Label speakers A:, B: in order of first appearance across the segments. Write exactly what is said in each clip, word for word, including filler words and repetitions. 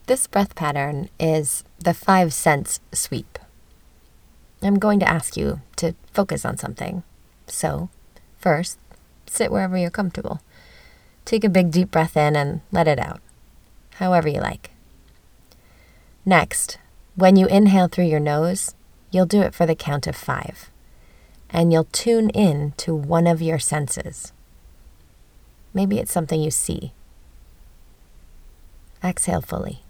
A: This breath pattern is the five sense sweep. I'm going to ask you to focus on something. So, first, sit wherever you're comfortable. Take a big deep breath in and let it out, however you like. Next, when you inhale through your nose, you'll do it for the count of five, and you'll tune in to one of your senses. Maybe it's something you see. Exhale fully.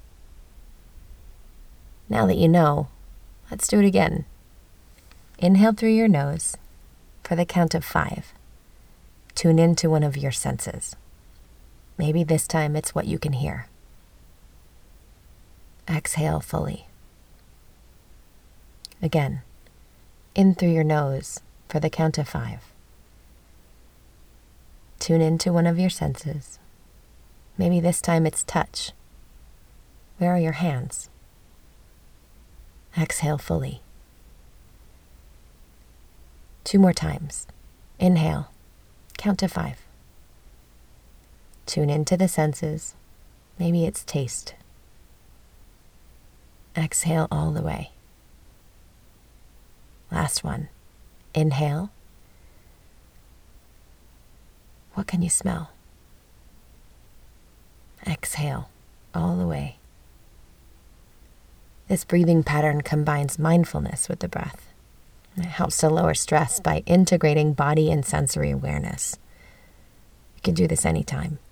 A: Now that you know, let's do it again. Inhale through your nose for the count of five. Tune into one of your senses. Maybe this time it's what you can hear. Exhale fully. Again, in through your nose for the count of five. Tune into one of your senses. Maybe this time it's touch. Where are your hands? Exhale fully. Two more times. Inhale. Count to five. Tune into the senses. Maybe it's taste. Exhale all the way. Last one. Inhale. What can you smell? Exhale all the way. This breathing pattern combines mindfulness with the breath. It helps to lower stress by integrating body and sensory awareness. You can do this anytime.